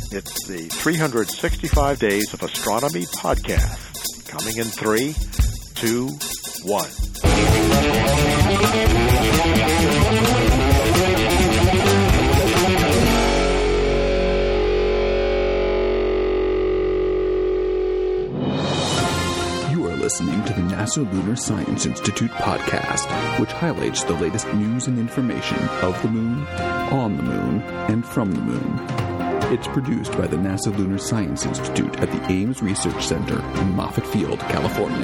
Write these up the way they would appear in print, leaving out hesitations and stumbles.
It's the 365 Days of Astronomy podcast. Coming in 3, 2, 1. Listening to the NASA Lunar Science Institute podcast, which highlights the latest news and information of the moon, on the moon, and from the moon. It's produced by the NASA Lunar Science Institute at the Ames Research Center in Moffett Field, California.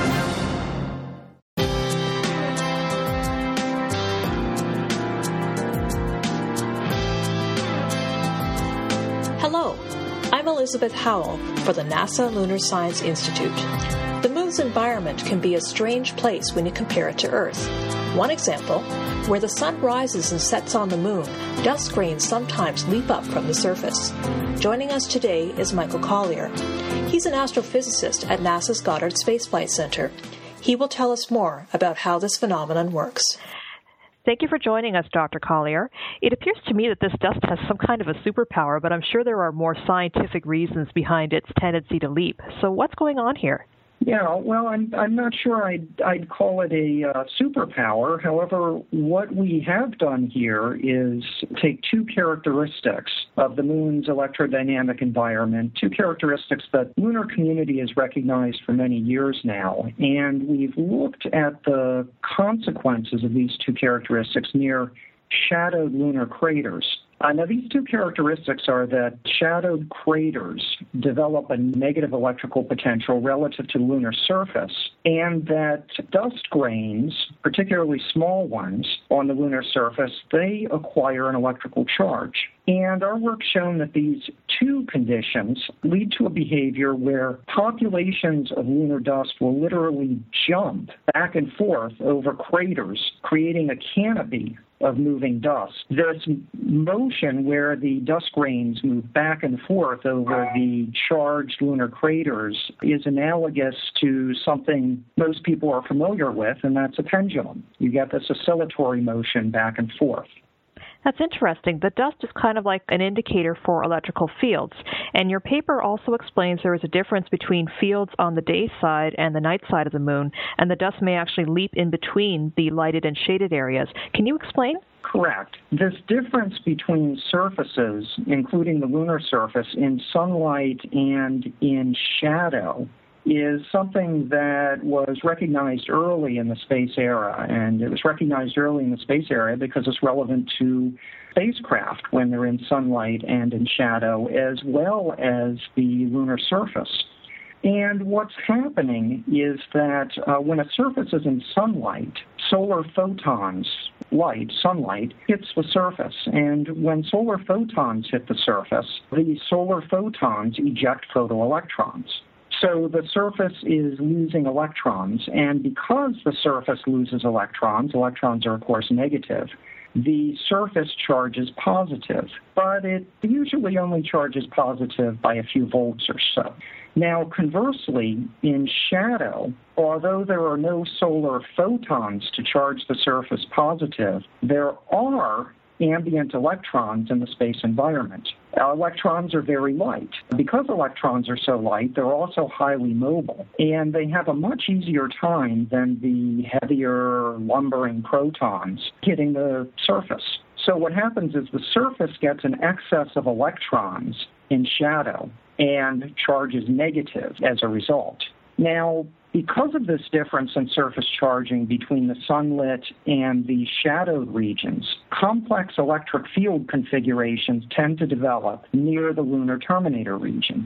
Hello, I'm Elizabeth Howell for the NASA Lunar Science Institute. The moon's environment can be a strange place when you compare it to Earth. One example, where the sun rises and sets on the moon, dust grains sometimes leap up from the surface. Joining us today is Michael Collier. He's an astrophysicist at NASA's Goddard Space Flight Center. He will tell us more about how this phenomenon works. Thank you for joining us, Dr. Collier. It appears to me that this dust has some kind of a superpower, but I'm sure there are more scientific reasons behind its tendency to leap. So what's going on here? Yeah, well, I'm not sure I'd call it a superpower. However, what we have done here is take two characteristics of the moon's electrodynamic environment, two characteristics that the lunar community has recognized for many years now, and we've looked at the consequences of these two characteristics near shadowed lunar craters. Now, these two characteristics are that shadowed craters develop a negative electrical potential relative to the lunar surface, and that dust grains, particularly small ones on the lunar surface, they acquire an electrical charge. And our work's shown that these two conditions lead to a behavior where populations of lunar dust will literally jump back and forth over craters, creating a canopy of moving dust. This motion where the dust grains move back and forth over the charged lunar craters is analogous to something most people are familiar with, and that's a pendulum. You get this oscillatory motion back and forth. That's interesting. The dust is kind of like an indicator for electrical fields. And your paper also explains there is a difference between fields on the day side and the night side of the moon, and the dust may actually leap in between the lighted and shaded areas. Can you explain? Correct. This difference between surfaces, including the lunar surface, in sunlight and in shadow, is something that was recognized early in the space era. And it was recognized early in the space era because it's relevant to spacecraft when they're in sunlight and in shadow, as well as the lunar surface. And what's happening is that when a surface is in sunlight, solar photons, sunlight, hits the surface. And when solar photons hit the surface, the solar photons eject photoelectrons. So the surface is losing electrons, and because the surface loses electrons are, of course, negative, the surface charges positive, but it usually only charges positive by a few volts or so. Now, conversely, in shadow, although there are no solar photons to charge the surface positive, there are ambient electrons in the space environment. Electrons are very light. Because electrons are so light, they're also highly mobile, and they have a much easier time than the heavier, lumbering protons hitting the surface. So what happens is the surface gets an excess of electrons in shadow, and charge is negative as a result. Now, because of this difference in surface charging between the sunlit and the shadowed regions, complex electric field configurations tend to develop near the lunar terminator region.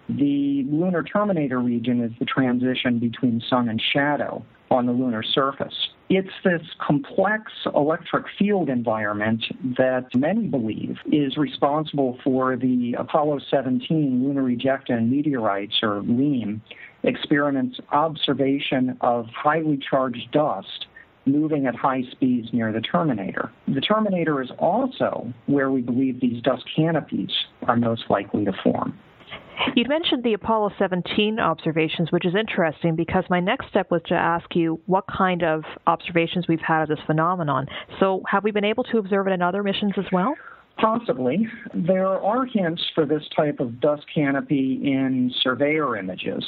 The lunar terminator region is the transition between sun and shadow on the lunar surface. It's this complex electric field environment that many believe is responsible for the Apollo 17 lunar ejecta meteorites, or LEAM, experiment's observation of highly charged dust moving at high speeds near the terminator. The terminator is also where we believe these dust canopies are most likely to form. You mentioned the Apollo 17 observations, which is interesting because my next step was to ask you what kind of observations we've had of this phenomenon. So have we been able to observe it in other missions as well? Possibly. There are hints for this type of dust canopy in surveyor images,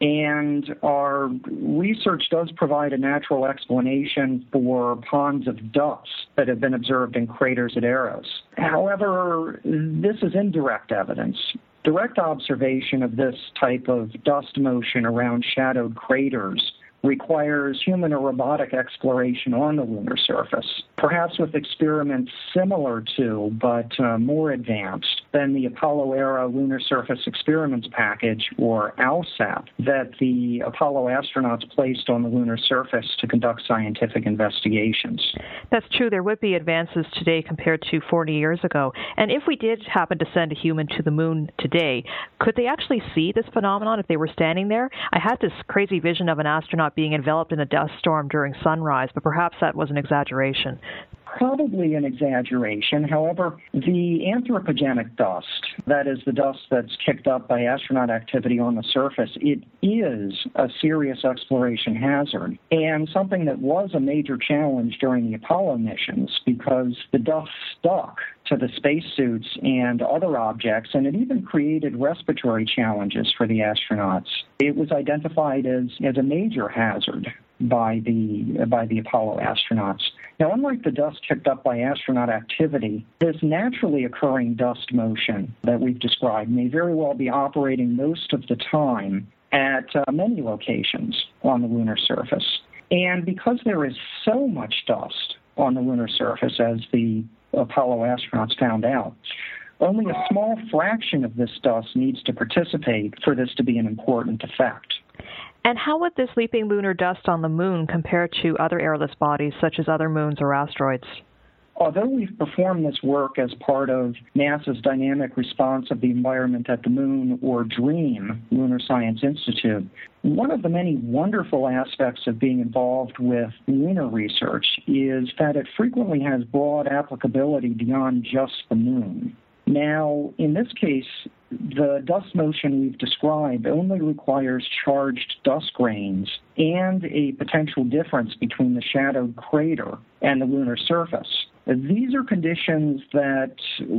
and our research does provide a natural explanation for ponds of dust that have been observed in craters at Eros. However, this is indirect evidence. Direct observation of this type of dust motion around shadowed craters requires human or robotic exploration on the lunar surface, perhaps with experiments similar to, but more advanced than the Apollo-era Lunar Surface Experiments Package, or ALSAP, that the Apollo astronauts placed on the lunar surface to conduct scientific investigations. That's true. There would be advances today compared to 40 years ago. And if we did happen to send a human to the moon today, could they actually see this phenomenon if they were standing there? I had this crazy vision of an astronaut being enveloped in a dust storm during sunrise, but perhaps that was an exaggeration. Probably an exaggeration. However, the anthropogenic dust, that is the dust that's kicked up by astronaut activity on the surface, it is a serious exploration hazard and something that was a major challenge during the Apollo missions because the dust stuck to the spacesuits and other objects, and it even created respiratory challenges for the astronauts. It was identified as a major hazard by the Apollo astronauts. Now, unlike the dust kicked up by astronaut activity, this naturally occurring dust motion that we've described may very well be operating most of the time at many locations on the lunar surface. And because there is so much dust on the lunar surface, as the Apollo astronauts found out, only a small fraction of this dust needs to participate for this to be an important effect. And how would this leaping lunar dust on the moon compare to other airless bodies, such as other moons or asteroids? Although we've performed this work as part of NASA's Dynamic Response of the Environment at the Moon, or DREAM, Lunar Science Institute, one of the many wonderful aspects of being involved with lunar research is that it frequently has broad applicability beyond just the moon. Now, in this case, the dust motion we've described only requires charged dust grains and a potential difference between the shadowed crater and the lunar surface. These are conditions that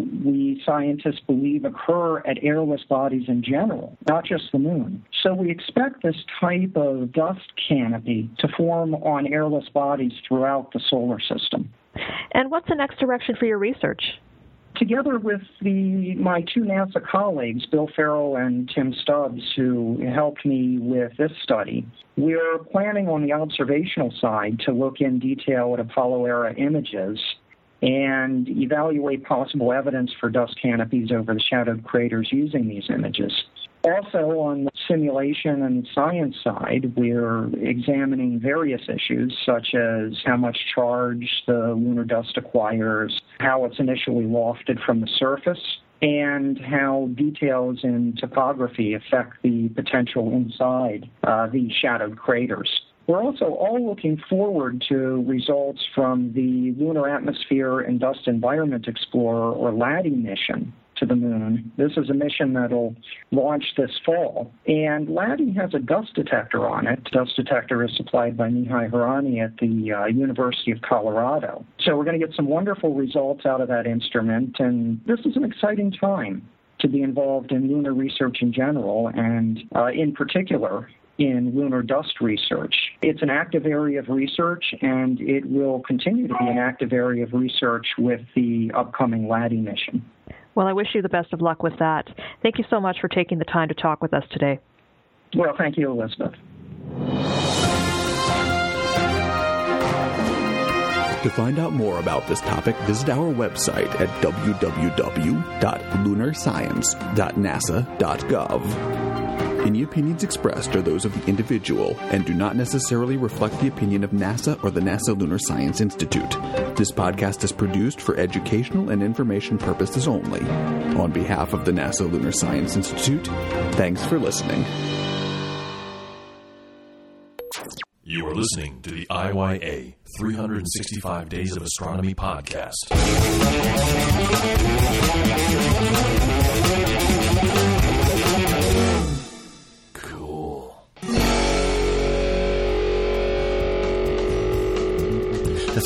we scientists believe occur at airless bodies in general, not just the moon. So we expect this type of dust canopy to form on airless bodies throughout the solar system. And what's the next direction for your research? Together with my two NASA colleagues, Bill Farrell and Tim Stubbs, who helped me with this study, we're planning on the observational side to look in detail at Apollo-era images and evaluate possible evidence for dust canopies over the shadowed craters using these images. Also, on the simulation and science side, we're examining various issues, such as how much charge the lunar dust acquires, how it's initially wafted from the surface, and how details in topography affect the potential inside the shadowed craters. We're also all looking forward to results from the Lunar Atmosphere and Dust Environment Explorer, or LADEE, mission to the moon. This is a mission that'll launch this fall. And LADEE has a dust detector on it. The dust detector is supplied by Mihai Hurani at the University of Colorado. So we're going to get some wonderful results out of that instrument, and this is an exciting time to be involved in lunar research in general, and in particular in lunar dust research. It's an active area of research, and it will continue to be an active area of research with the upcoming LADEE mission. Well, I wish you the best of luck with that. Thank you so much for taking the time to talk with us today. Well, thank you, Elizabeth. To find out more about this topic, visit our website at www.lunarscience.nasa.gov. Any opinions expressed are those of the individual and do not necessarily reflect the opinion of NASA or the NASA Lunar Science Institute. This podcast is produced for educational and information purposes only. On behalf of the NASA Lunar Science Institute, thanks for listening. You are listening to the IYA 365 Days of Astronomy podcast.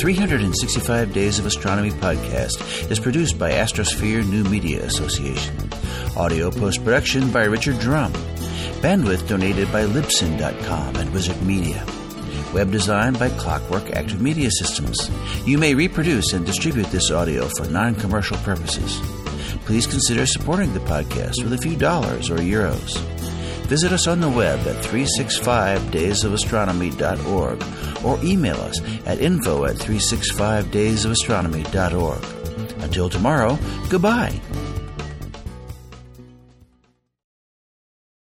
The 365 Days of Astronomy podcast is produced by Astrosphere New Media Association. Audio post-production by Richard Drum. Bandwidth donated by Libsyn.com and Wizard Media. Web design by Clockwork Active Media Systems. You may reproduce and distribute this audio for non-commercial purposes. Please consider supporting the podcast with a few dollars or euros. Visit us on the web at 365daysofastronomy.org or email us at info@365daysofastronomy.org. Until tomorrow, goodbye.